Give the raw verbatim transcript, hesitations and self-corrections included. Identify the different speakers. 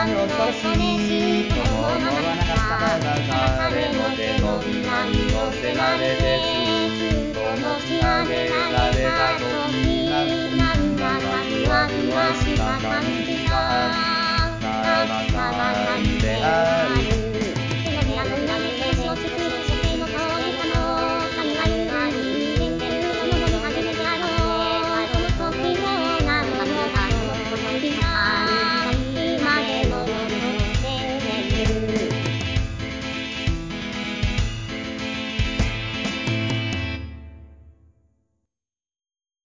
Speaker 1: 恐ろしいこの世の中彼の手のひらに乗せられてずっと持ち上げられた時なんだかふわふわした感